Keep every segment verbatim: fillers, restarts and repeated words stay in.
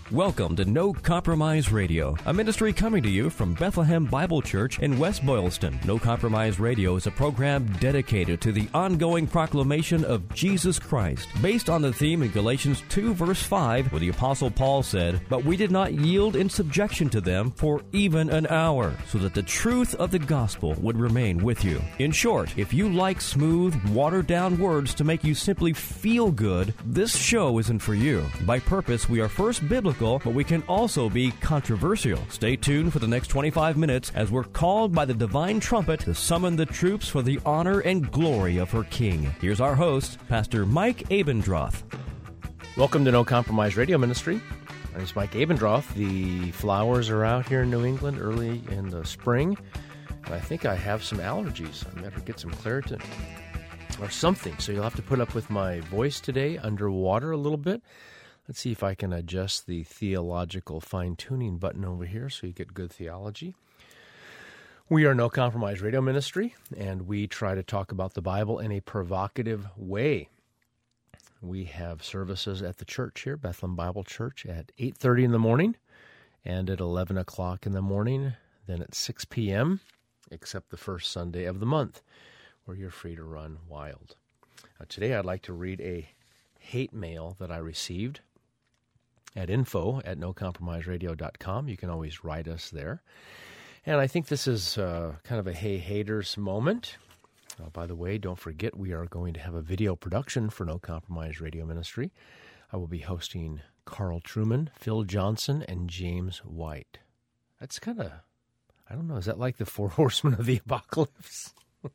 Welcome to No Compromise Radio, a ministry coming to you from Bethlehem Bible Church in West Boylston. No Compromise Radio is a program dedicated to the ongoing proclamation of Jesus Christ, based on the theme in Galatians two, verse five, where the Apostle Paul said, "But we did not yield in subjection to them for even an hour, so that the truth of the gospel would remain with you." In short, if you like smooth, watered-down words to make you simply feel good, this show isn't for you. By purpose, we are first biblical, but we can also be controversial. Stay tuned for the next twenty-five minutes as we're called by the divine trumpet to summon the troops for the honor and glory of her King. Here's our host, Pastor Mike Abendroth. Welcome to No Compromise Radio Ministry. My name is Mike Abendroth. The flowers are out here in New England early in the spring, and I think I have some allergies. I better get some Claritin or something, so you'll have to put up with my voice today underwater a little bit. Let's see if I can adjust the theological fine-tuning button over here so you get good theology. We are No Compromise Radio Ministry, and we try to talk about the Bible in a provocative way. We have services at the church here, Bethlehem Bible Church, at eight thirty in the morning and at eleven o'clock in the morning, then at six p.m., except the first Sunday of the month, where you're free to run wild. Now, today I'd like to read a hate mail that I received at info at no compromise radio dot com. You can always write us there. And I think this is uh, kind of a hey haters moment. Uh, by the way, don't forget we are going to have a video production for No Compromise Radio Ministry. I will be hosting Carl Truman, Phil Johnson, and James White. That's kind of, I don't know, is that like the Four Horsemen of the Apocalypse?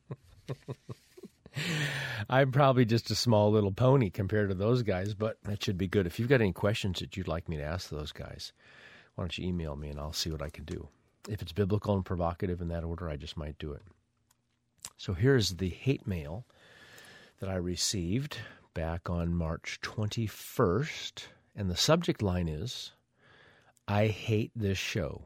I'm probably just a small little pony compared to those guys, but that should be good. If you've got any questions that you'd like me to ask those guys, why don't you email me and I'll see what I can do. If it's biblical and provocative in that order, I just might do it. So here's the hate mail that I received back on March twenty-first, and the subject line is, "I hate this show."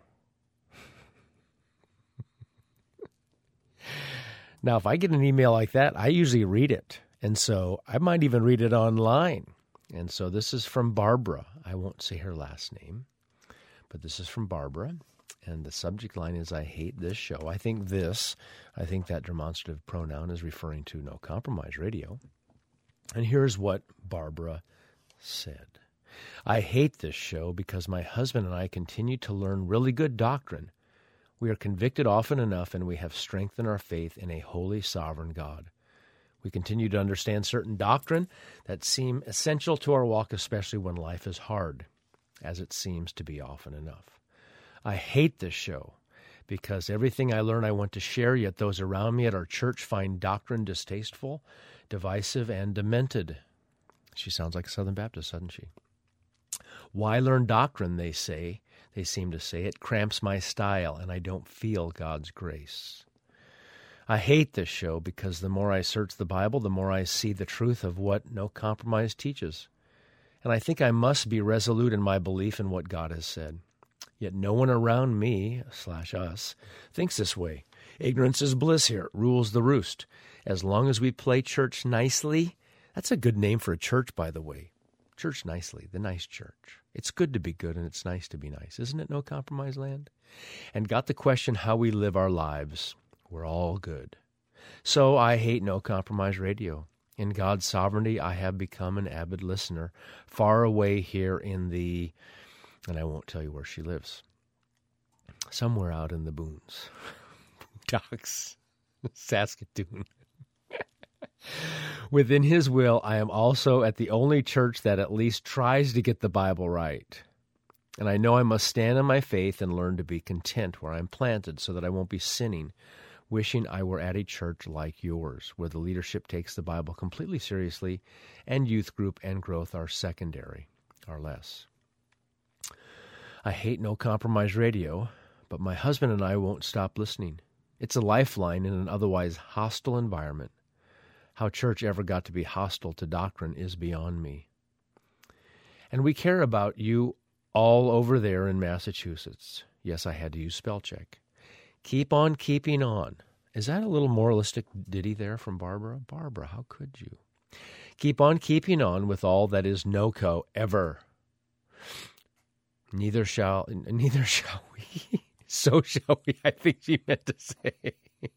Now, if I get an email like that, I usually read it, and so I might even read it online. And so this is from Barbara. I won't say her last name, but this is from Barbara, and the subject line is, "I hate this show." I think this, I think that demonstrative pronoun is referring to No Compromise Radio. And here's what Barbara said. "I hate this show because my husband and I continue to learn really good doctrine. We are convicted often enough, and we have strengthened our faith in a holy, sovereign God. We continue to understand certain doctrine that seem essential to our walk, especially when life is hard, as it seems to be often enough. I hate this show because everything I learn I want to share, yet those around me at our church find doctrine distasteful, divisive, and demented." She sounds like a Southern Baptist, doesn't she? "Why learn doctrine, they say. They seem to say it cramps my style, and I don't feel God's grace. I hate this show because the more I search the Bible, the more I see the truth of what No Compromise teaches. And I think I must be resolute in my belief in what God has said. Yet no one around me, slash us, thinks this way. Ignorance is bliss here, rules the roost. As long as we play church nicely," that's a good name for a church, by the way. Church nicely, the nice church. It's good to be good, and it's nice to be nice. Isn't it No Compromise Land? "And got the question how we live our lives. We're all good. So I hate No Compromise Radio. In God's sovereignty, I have become an avid listener, far away here in the," and I won't tell you where she lives, "somewhere out in the boons, docks, Saskatoon. Within His will, I am also at the only church that at least tries to get the Bible right. And I know I must stand in my faith and learn to be content where I'm planted so that I won't be sinning, wishing I were at a church like yours, where the leadership takes the Bible completely seriously and youth group and growth are secondary, are less. I hate No Compromise Radio, but my husband and I won't stop listening. It's a lifeline in an otherwise hostile environment. How church ever got to be hostile to doctrine is beyond me. And we care about you all over there in Massachusetts. Yes, I had to use spell check. Keep on keeping on. Is that a little moralistic ditty there from Barbara? Barbara, how could you? Keep on keeping on with all that is no-co ever. Neither shall, neither shall we. So shall we, I think she meant to say.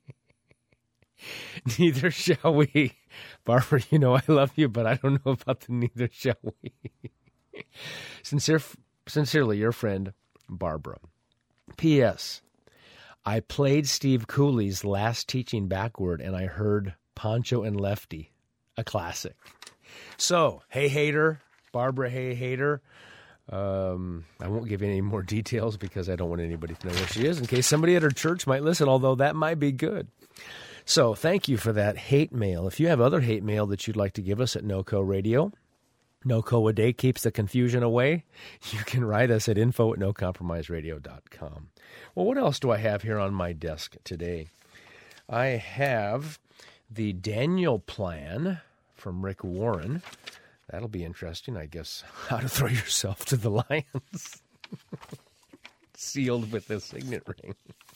Neither shall we. Barbara, you know I love you, but I don't know about the neither shall we. Sincere, sincerely, your friend, Barbara. P S. I played Steve Cooley's Last Teaching backward, and I heard Poncho and Lefty, a classic. So, hey, hater, Barbara, hey, hater. Um, I won't give any more details because I don't want anybody to know where she is in case somebody at her church might listen, although that might be good. So thank you for that hate mail. If you have other hate mail that you'd like to give us at NoCo Radio, NoCo a day keeps the confusion away. You can write us at info at no compromise radio dot com. Well, what else do I have here on my desk today? I have the Daniel Plan from Rick Warren. That'll be interesting, I guess. How to throw yourself to the lions. Sealed with a signet ring.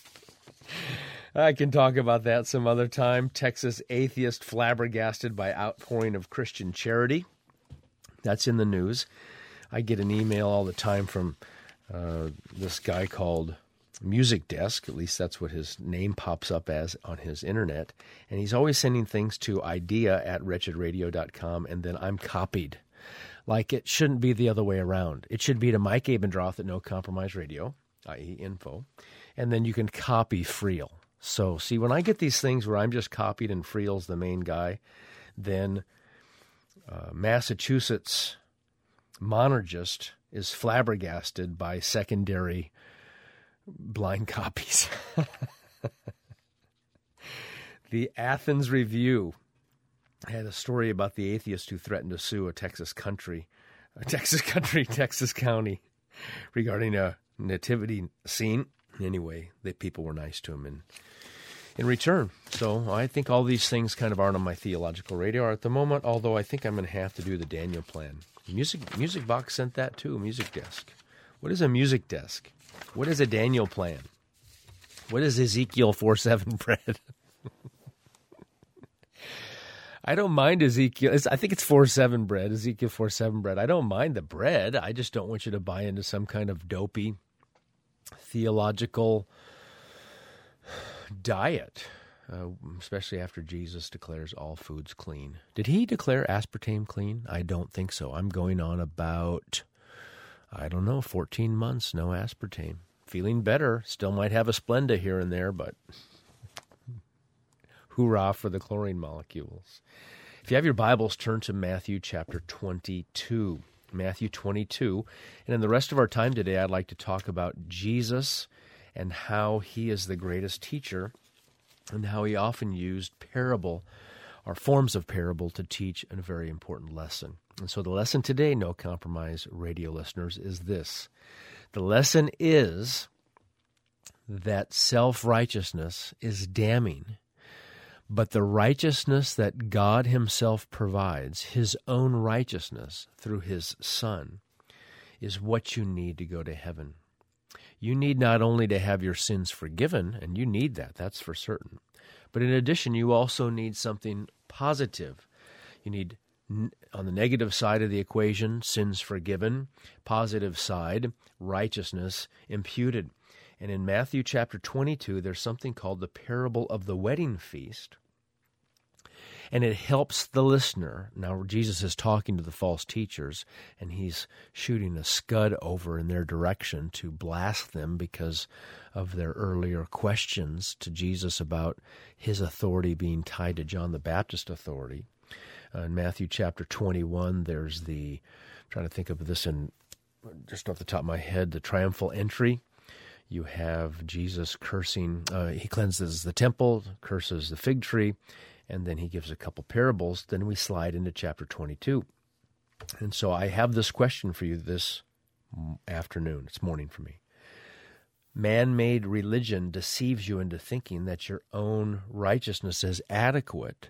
I can talk about that some other time. Texas atheist flabbergasted by outpouring of Christian charity. That's in the news. I get an email all the time from uh, this guy called Music Desk. At least that's what his name pops up as on his internet. And he's always sending things to idea at wretched radio dot com, and then I'm copied. Like it shouldn't be the other way around. It should be to Mike Abendroth at No Compromise Radio, that is info, and then you can copy Friel. So, see, when I get these things where I'm just copied and Friel's the main guy, then uh, Massachusetts monergist is flabbergasted by secondary blind copies. The Athens Review had a story about the atheist who threatened to sue a Texas country, a Texas country, Texas county, regarding a nativity scene. Anyway, the people were nice to him in, in return. So I think all these things kind of aren't on my theological radar at the moment, although I think I'm going to have to do the Daniel Plan. Music, Music Box sent that too, Music Desk. What is a Music Desk? What is a Daniel Plan? What is Ezekiel four seven bread? I don't mind Ezekiel. It's, I think it's four seven bread, Ezekiel four seven bread. I don't mind the bread. I just don't want you to buy into some kind of dopey theological diet, uh, especially after Jesus declares all foods clean. Did he declare aspartame clean? I don't think so. I'm going on about, I don't know, fourteen months, no aspartame. Feeling better. Still might have a Splenda here and there, but hoorah for the chlorine molecules. If you have your Bibles, turn to Matthew chapter twenty-two. Matthew twenty-two. And in the rest of our time today, I'd like to talk about Jesus and how he is the greatest teacher and how he often used parable or forms of parable to teach a very important lesson. And so the lesson today, No Compromise radio listeners, is this. The lesson is that self-righteousness is damning, but the righteousness that God himself provides, his own righteousness through his Son, is what you need to go to heaven. You need not only to have your sins forgiven, and you need that, that's for certain, but in addition, you also need something positive. You need, on the negative side of the equation, sins forgiven, positive side, righteousness imputed. And in Matthew chapter twenty-two, there's something called the parable of the wedding feast. And it helps the listener. Now, Jesus is talking to the false teachers, and he's shooting a scud over in their direction to blast them because of their earlier questions to Jesus about his authority being tied to John the Baptist's authority. Uh, in Matthew chapter twenty-one, there's the, I'm trying to think of this in just off the top of my head, the triumphal entry. You have Jesus cursing, uh, he cleanses the temple, curses the fig tree, and then he gives a couple parables. Then we slide into chapter twenty-two. And so I have this question for you this afternoon. It's morning for me. Man-made religion deceives you into thinking that your own righteousness is adequate.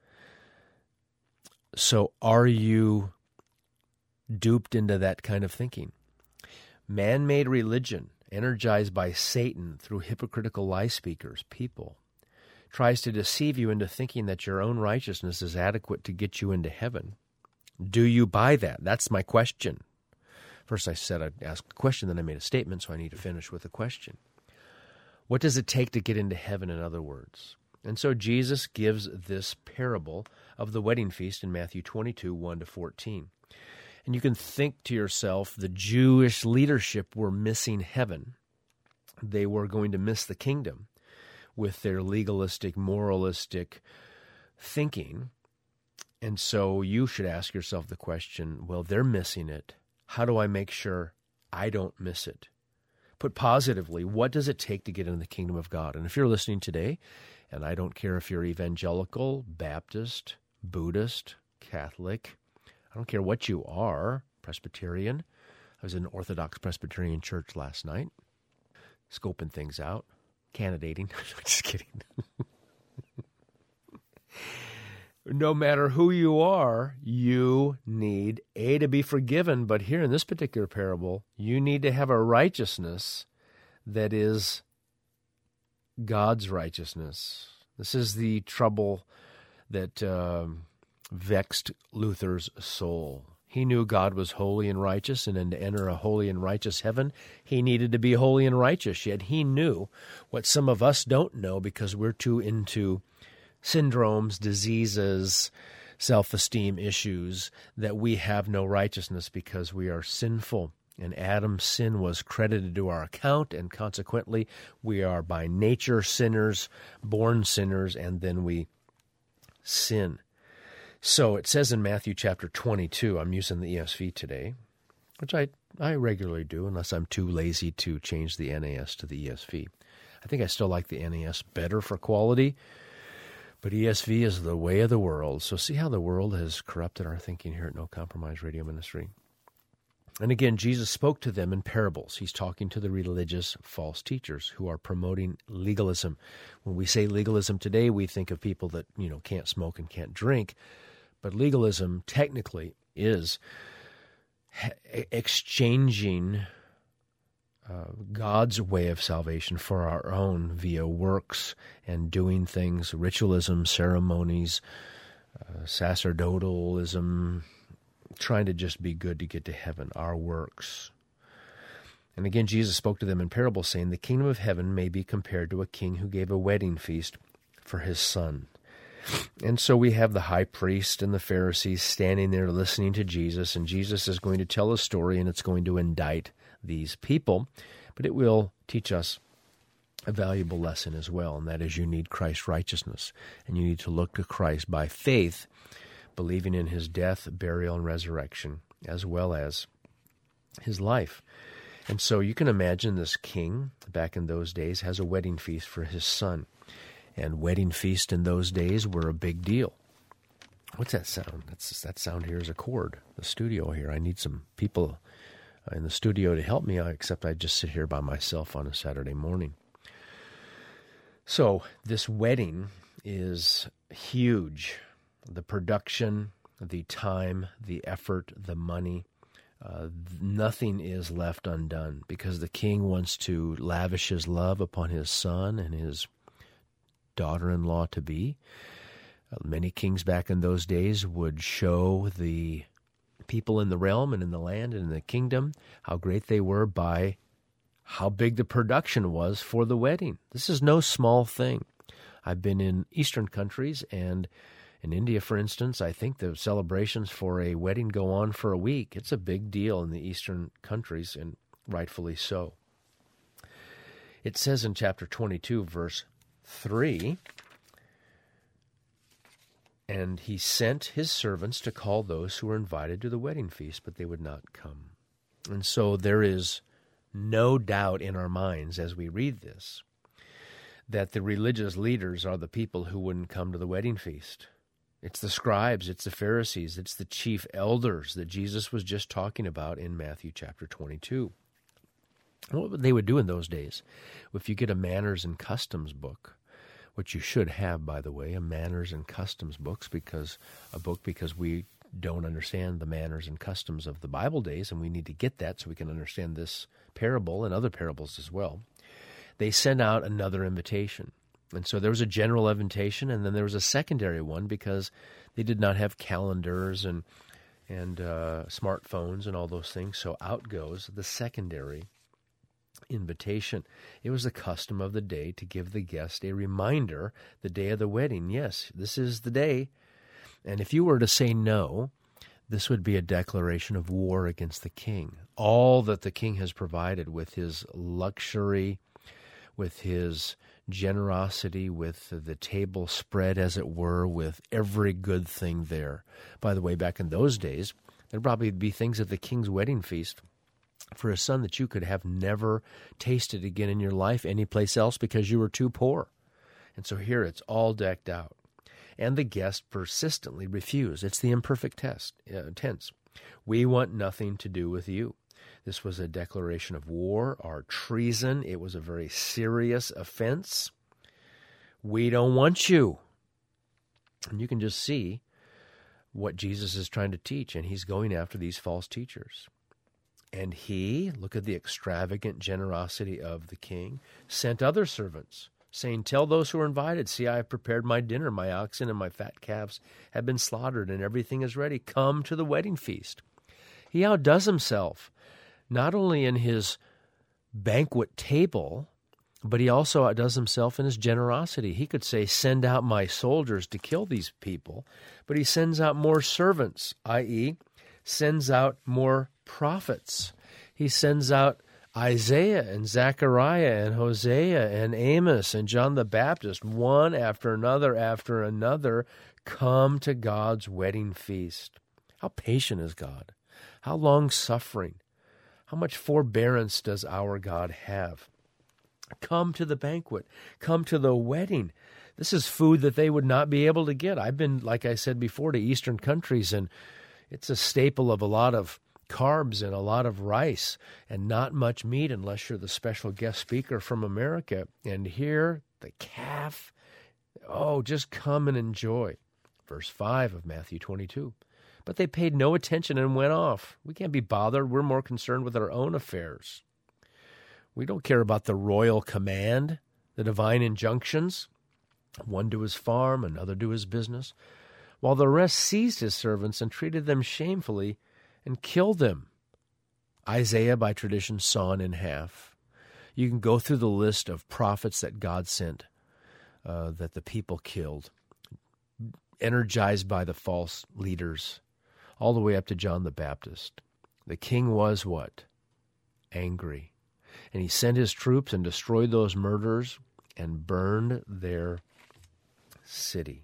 So are you duped into that kind of thinking? Man-made religion, energized by Satan through hypocritical lie speakers, people, tries to deceive you into thinking that your own righteousness is adequate to get you into heaven. Do you buy that? That's my question First I said I'd ask a question, then I made a statement, so I need to finish with a question. What does it take to get into heaven, in other words? And so Jesus gives this parable of the wedding feast in Matthew twenty-two, one to fourteen. And you can think to yourself, the Jewish leadership were missing heaven. They were going to miss the kingdom with their legalistic, moralistic thinking. And so you should ask yourself the question, well, they're missing it. How do I make sure I don't miss it? Put positively, what does it take to get into the kingdom of God? And if you're listening today, and I don't care if you're evangelical, Baptist, Buddhist, Catholic, I don't care what you are, Presbyterian. I was in an Orthodox Presbyterian church last night, scoping things out, candidating. Just kidding. No matter who you are, you need, A, to be forgiven, but here in this particular parable, you need to have a righteousness that is God's righteousness. This is the trouble that um, vexed Luther's soul. He knew God was holy and righteous, and then to enter a holy and righteous heaven, he needed to be holy and righteous, yet he knew what some of us don't know because we're too into syndromes, diseases, self-esteem issues, that we have no righteousness because we are sinful. And Adam's sin was credited to our account, and consequently, we are by nature sinners, born sinners, and then we sin. So it says in Matthew chapter twenty-two, I'm using the E S V today, which I, I regularly do, unless I'm too lazy to change the N A S to the E S V. I think I still like the N A S better for quality, but E S V is the way of the world. So see how the world has corrupted our thinking here at No Compromise Radio Ministry. And again, Jesus spoke to them in parables. He's talking to the religious false teachers who are promoting legalism. When we say legalism today, we think of people that, you know, can't smoke and can't drink. But legalism technically is exchanging uh, God's way of salvation for our own via works and doing things, ritualism, ceremonies, uh, sacerdotalism, trying to just be good to get to heaven, our works. And again, Jesus spoke to them in parables, saying, the kingdom of heaven may be compared to a king who gave a wedding feast for his son. And so we have the high priest and the Pharisees standing there listening to Jesus, and Jesus is going to tell a story, and it's going to indict these people, but it will teach us a valuable lesson as well, and that is you need Christ's righteousness, and you need to look to Christ by faith, believing in his death, burial, and resurrection, as well as his life. And so you can imagine this king back in those days has a wedding feast for his son. And wedding feasts in those days were a big deal. What's that sound? That's, that sound here is a chord. The studio here. I need some people in the studio to help me, except I just sit here by myself on a Saturday morning. So this wedding is huge. The production, the time, the effort, the money, uh, nothing is left undone because the king wants to lavish his love upon his son and his daughter-in-law to be. Uh, many kings back in those days would show the people in the realm and in the land and in the kingdom how great they were by how big the production was for the wedding. This is no small thing. I've been in Eastern countries, and in India, for instance, I think the celebrations for a wedding go on for a week. It's a big deal in the Eastern countries, and rightfully so. It says in chapter twenty-two, verse three, and he sent his servants to call those who were invited to the wedding feast, but they would not come. And so there is no doubt in our minds as we read this that the religious leaders are the people who wouldn't come to the wedding feast. It's the scribes, it's the Pharisees, it's the chief elders that Jesus was just talking about in Matthew chapter twenty-two. And what they would do in those days, if you get a manners and customs book, which you should have, by the way, a manners and customs books, because a book because we don't understand the manners and customs of the Bible days, and we need to get that so we can understand this parable and other parables as well. They sent out another invitation. And so there was a general invitation, and then there was a secondary one because they did not have calendars and and uh, smartphones and all those things. So out goes the secondary invitation. It was the custom of the day to give the guest a reminder the day of the wedding. Yes, this is the day. And if you were to say no, this would be a declaration of war against the king. All that the king has provided with his luxury, with his generosity, with the table spread, as it were, with every good thing there. By the way, back in those days, there'd probably be things at the king's wedding feast for a son that you could have never tasted again in your life anyplace else because you were too poor. And so here it's all decked out. And the guest persistently refused. It's the imperfect test, uh, tense. We want nothing to do with you. This was a declaration of war or treason. It was a very serious offense. We don't want you. And you can just see what Jesus is trying to teach, and he's going after these false teachers. And he, look at the extravagant generosity of the king, sent other servants, saying, tell those who are invited, see, I have prepared my dinner. My oxen and my fat calves have been slaughtered, and everything is ready. Come to the wedding feast. He outdoes himself, not only in his banquet table, but he also outdoes himself in his generosity. He could say, send out my soldiers to kill these people, but he sends out more servants, that is, sends out more prophets. He sends out Isaiah and Zechariah and Hosea and Amos and John the Baptist, one after another after another, come to God's wedding feast. How patient is God? How long-suffering? How much forbearance does our God have? Come to the banquet. Come to the wedding. This is food that they would not be able to get. I've been, like I said before, to Eastern countries, and it's a staple of a lot of carbs and a lot of rice and not much meat unless you're the special guest speaker from America. And here, the calf, oh, just come and enjoy. Verse five of Matthew twenty-two. But they paid no attention and went off. We can't be bothered. We're more concerned with our own affairs. We don't care about the royal command, the divine injunctions. One to his farm, another to his business, while the rest seized his servants and treated them shamefully and killed them. Isaiah, by tradition, sawn in half. You can go through the list of prophets that God sent, uh, that the people killed, energized by the false leaders, all the way up to John the Baptist. The king was what? Angry. And he sent his troops and destroyed those murderers and burned their city.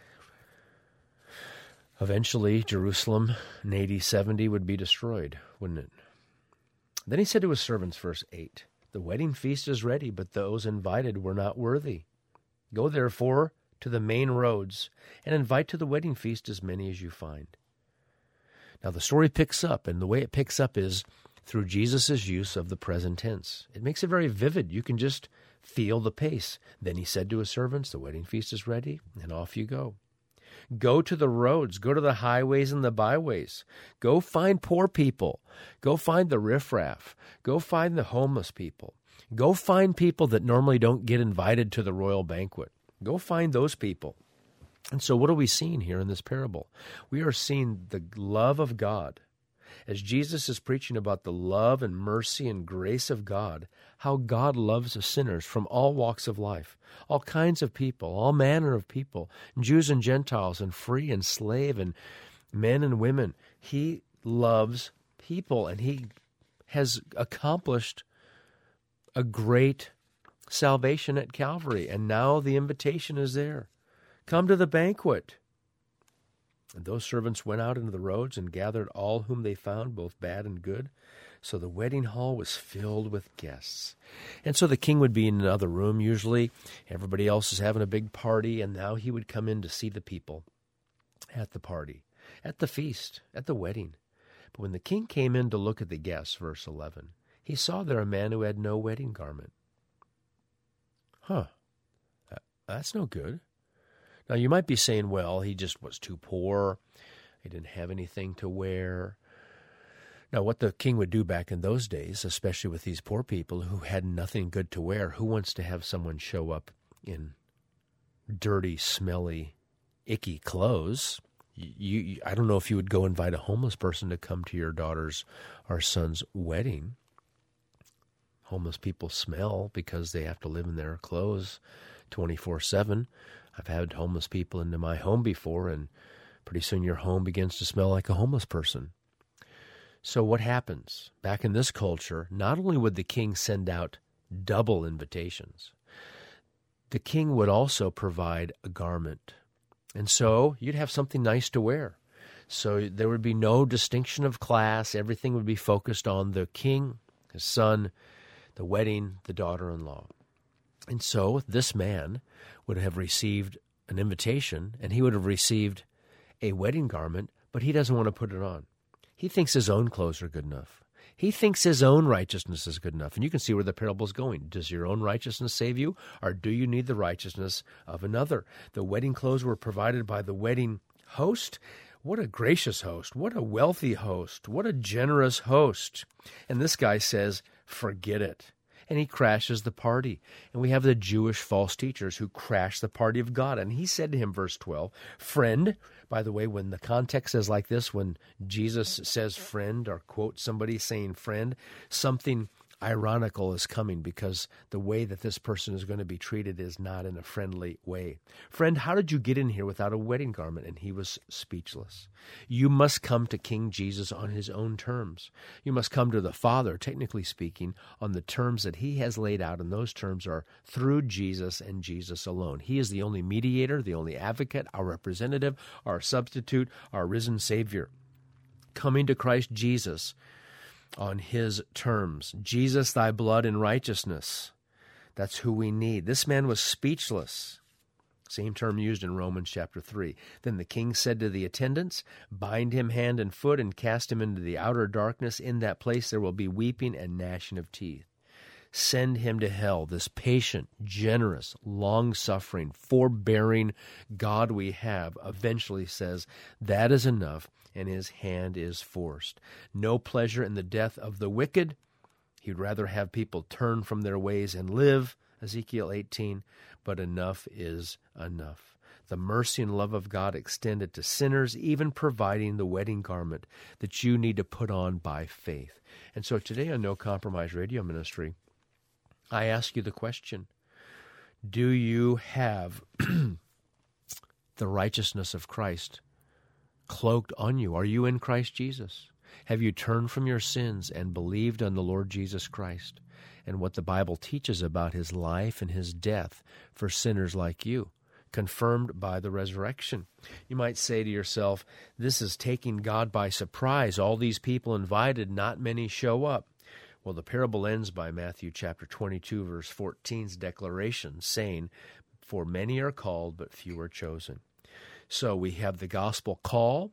Eventually, Jerusalem in A D seventy would be destroyed, wouldn't it? Then he said to his servants, verse eight, the wedding feast is ready, but those invited were not worthy. Go therefore to the main roads and invite to the wedding feast as many as you find. Now the story picks up, and the way it picks up is through Jesus' use of the present tense. It makes it very vivid. You can just feel the pace. Then he said to his servants, the wedding feast is ready, and off you go. Go to the roads. Go to the highways and the byways. Go find poor people. Go find the riffraff. Go find the homeless people. Go find people that normally don't get invited to the royal banquet. Go find those people. And so what are we seeing here in this parable? We are seeing the love of God. As Jesus is preaching about the love and mercy and grace of God, how God loves sinners from all walks of life, all kinds of people, all manner of people, Jews and Gentiles, and free and slave, and men and women. He loves people, and he has accomplished a great salvation at Calvary, and now the invitation is there. Come to the banquet. And those servants went out into the roads and gathered all whom they found, both bad and good. So the wedding hall was filled with guests. And so the king would be in another room usually. Everybody else is having a big party, and now he would come in to see the people at the party, at the feast, at the wedding. But when the king came in to look at the guests, verse eleven, he saw there a man who had no wedding garment. Huh, that's no good. Now, you might be saying, well, he just was too poor. He didn't have anything to wear. Now, what the king would do back in those days, especially with these poor people who had nothing good to wear, who wants to have someone show up in dirty, smelly, icky clothes? You, you, I don't know if you would go invite a homeless person to come to your daughter's or son's wedding. Homeless people smell because they have to live in their clothes twenty-four seven. I've had homeless people into my home before, and pretty soon your home begins to smell like a homeless person. So what happens? Back in this culture, not only would the king send out double invitations, the king would also provide a garment. And so you'd have something nice to wear. So there would be no distinction of class. Everything would be focused on the king, his son, the wedding, the daughter-in-law. And so this man would have received an invitation, and he would have received a wedding garment, but he doesn't want to put it on. He thinks his own clothes are good enough. He thinks his own righteousness is good enough. And you can see where the parable is going. Does your own righteousness save you, or do you need the righteousness of another? The wedding clothes were provided by the wedding host. What a gracious host. What a wealthy host. What a generous host. And this guy says, forget it. And he crashes the party. And we have the Jewish false teachers who crash the party of God. And he said to him, verse twelve, friend, by the way, when the context is like this, when Jesus says friend or quotes somebody saying friend, something ironical is coming, because the way that this person is going to be treated is not in a friendly way. Friend, how did you get in here without a wedding garment? And he was speechless. You must come to King Jesus on his own terms. You must come to the Father, technically speaking, on the terms that he has laid out, and those terms are through Jesus and Jesus alone. He is the only mediator, the only advocate, our representative, our substitute, our risen Savior. Coming to Christ Jesus on his terms. Jesus, thy blood and righteousness. That's who we need. This man was speechless. Same term used in Romans chapter three. Then the king said to the attendants, bind him hand and foot and cast him into the outer darkness. In that place there will be weeping and gnashing of teeth. Send him to hell, this patient, generous, long-suffering, forbearing God we have eventually says, that is enough, and his hand is forced. No pleasure in the death of the wicked. He'd rather have people turn from their ways and live, Ezekiel eighteen, but enough is enough. The mercy and love of God extended to sinners, even providing the wedding garment that you need to put on by faith. And so today on No Compromise Radio Ministry, I ask you the question, do you have the righteousness of Christ cloaked on you? Are you in Christ Jesus? Have you turned from your sins and believed on the Lord Jesus Christ and what the Bible teaches about his life and his death for sinners like you, confirmed by the resurrection? You might say to yourself, this is taking God by surprise. All these people invited, not many show up. Well, the parable ends by Matthew chapter twenty-two, verse fourteen's declaration, saying, for many are called, but few are chosen. So we have the gospel call,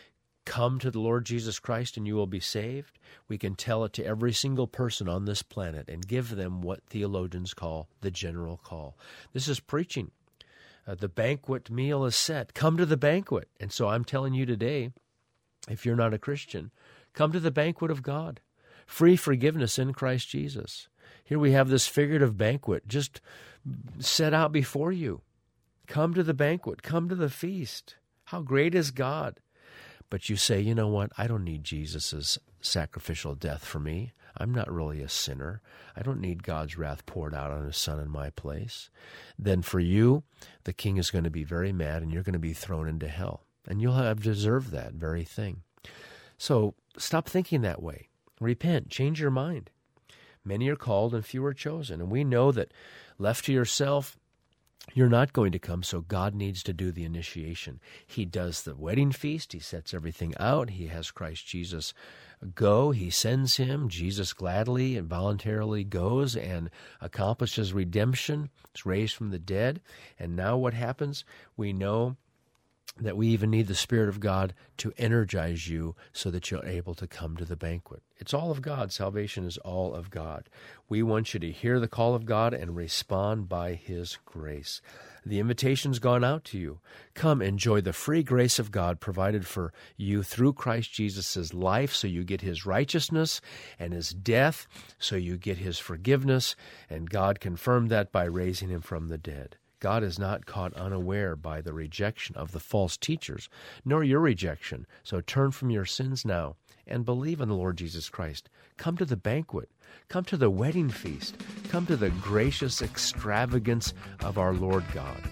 come to the Lord Jesus Christ and you will be saved. We can tell it to every single person on this planet and give them what theologians call the general call. This is preaching. Uh, the banquet meal is set. Come to the banquet. And so I'm telling you today, if you're not a Christian, come to the banquet of God. Free forgiveness in Christ Jesus. Here we have this figurative banquet just set out before you. Come to the banquet. Come to the feast. How great is God? But you say, you know what? I don't need Jesus' sacrificial death for me. I'm not really a sinner. I don't need God's wrath poured out on his son in my place. Then for you, the king is going to be very mad and you're going to be thrown into hell. And you'll have deserved that very thing. So stop thinking that way. Repent. Change your mind. Many are called and few are chosen. And we know that left to yourself, you're not going to come, so God needs to do the initiation. He does the wedding feast. He sets everything out. He has Christ Jesus go. He sends him. Jesus gladly and voluntarily goes and accomplishes redemption. He's raised from the dead. And now what happens? We know that we even need the Spirit of God to energize you so that you're able to come to the banquet. It's all of God. Salvation is all of God. We want you to hear the call of God and respond by his grace. The invitation's gone out to you. Come enjoy the free grace of God provided for you through Christ Jesus' life, so you get his righteousness, and his death, so you get his forgiveness, and God confirmed that by raising him from the dead. God is not caught unaware by the rejection of the false teachers, nor your rejection. So turn from your sins now and believe in the Lord Jesus Christ. Come to the banquet. Come to the wedding feast. Come to the gracious extravagance of our Lord God.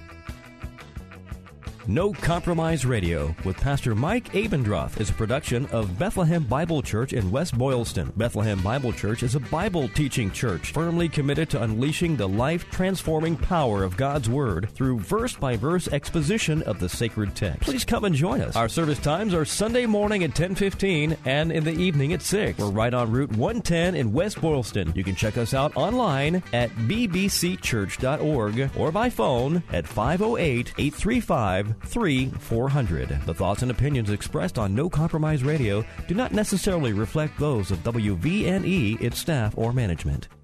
No Compromise Radio with Pastor Mike Abendroth is a production of Bethlehem Bible Church in West Boylston. Bethlehem Bible Church is a Bible teaching church firmly committed to unleashing the life-transforming power of God's Word through verse-by-verse exposition of the sacred text. Please come and join us. Our service times are Sunday morning at ten fifteen and in the evening at six. We're right on Route one ten in West Boylston. You can check us out online at b b c church dot org or by phone at five oh eight, eight three five, three four hundred. The thoughts and opinions expressed on No Compromise Radio do not necessarily reflect those of W V N E, its staff, or management.